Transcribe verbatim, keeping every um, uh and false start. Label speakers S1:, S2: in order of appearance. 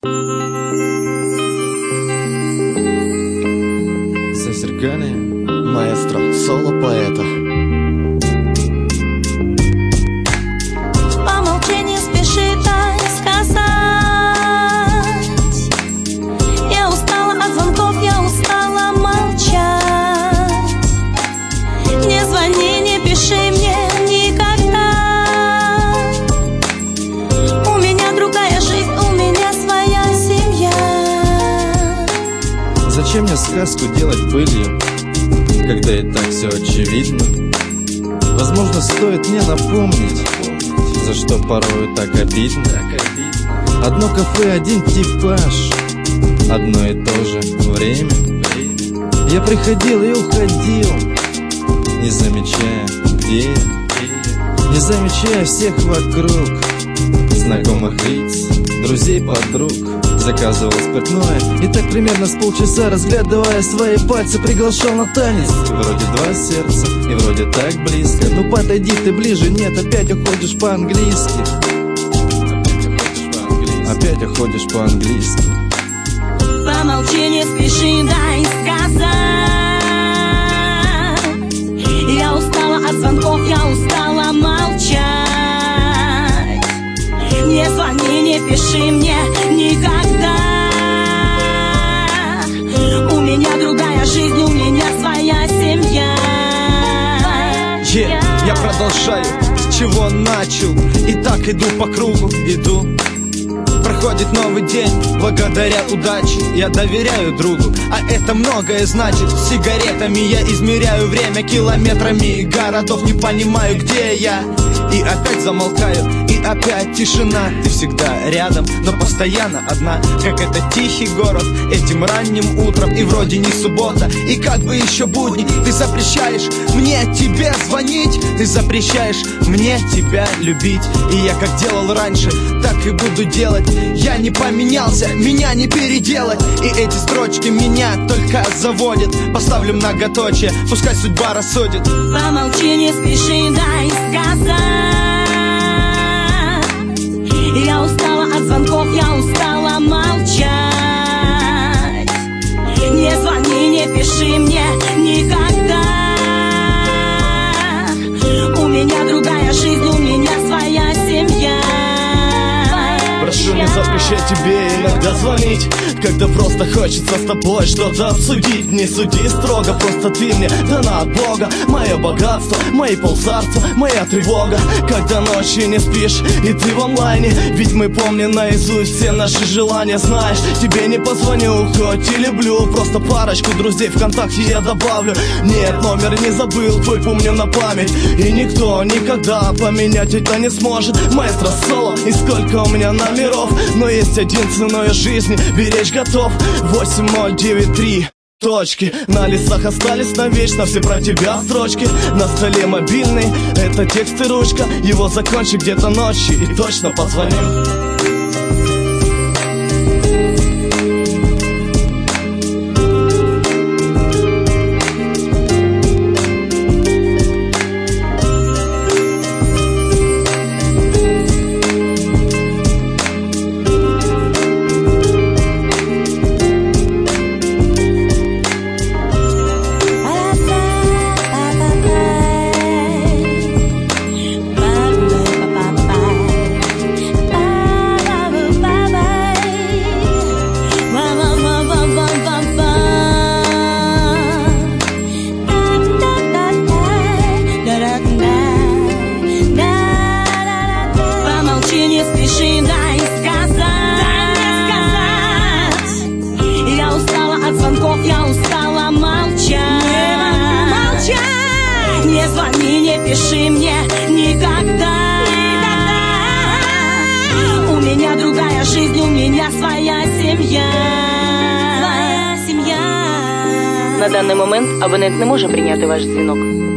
S1: Зазеркалье, маэстро, соло поэта.
S2: Помолчи, не спеши так сказать. Я устала от звонков, я устала молчать. Не звони, не пиши мне никогда. У меня другая жизнь, у меня своя семья.
S1: Зачем мне сказку делать пылью, когда и так все очевидно? Возможно, стоит мне напомнить, за что порою так обидно. Одно кафе, один типаж, одно и то же время. Я приходил и уходил, не замечая, где я, не замечая всех вокруг, знакомых лиц, друзей, подруг. Заказывал спиртное и так примерно с полчаса, разглядывая свои пальцы, приглашал на танец. Вроде два сердца и вроде так близко. Ну подойди ты ближе, нет, опять уходишь по-английски. Опять уходишь по-английски.
S2: Помолчи, не спеши, дай сказать. Я устала от звонков, я устала молчать. Не звони, не пиши мне никогда. У меня другая жизнь, у меня своя семья.
S3: Yeah, я продолжаю, с чего начал. И так иду по кругу, иду. Проходит новый день, благодаря удаче я доверяю другу, а это многое значит. С сигаретами я измеряю время километрами городов, не понимаю, где я. И опять замолкаю, и опять тишина. Ты всегда рядом, но постоянно одна. Как это тихий город этим ранним утром. И вроде не суббота, и как бы еще будни. Ты запрещаешь мне тебе звонить, ты запрещаешь мне тебя любить. И я как делал раньше, так и буду делать. Я не поменялся, меня не переделать. И эти строчки меня только заводят. Поставлю многоточие, пускай судьба рассудит.
S2: Помолчи, не спеши, дай сказать. Я устала от звонков, я устала молчать. Не звони, не пиши мне никогда. У меня другая жизнь, у меня своя семья.
S3: Прошу, не запрещай тебе иногда звонить, когда просто хочется с тобой что-то обсудить. Не суди строго, просто ты мне дана от Бога. Мое богатство, мои полцарства, моя тревога. Когда ночью не спишь и ты в онлайне, ведь мы помним наизусть все наши желания. Знаешь, тебе не позвоню, хоть и люблю. Просто парочку друзей ВКонтакте я добавлю. Нет, номер не забыл, твой помню на память. И никто никогда поменять это не сможет. Маэстро соло, и сколько у меня номеров. Но есть один ценой жизни, беречь готов. Восемь ноль девять три точки. На листах остались навечно все про тебя строчки. На столе мобильный, это текст и ручка. Его закончи где-то ночью и точно позвоним.
S2: Не спеши, дай сказать. Я устала от звонков, я устала молчать. Не звони, не пиши мне никогда. У меня другая жизнь, у меня своя семья. Своя сім'я.
S4: На даний момент абонент не може прийняти ваш дзвінок.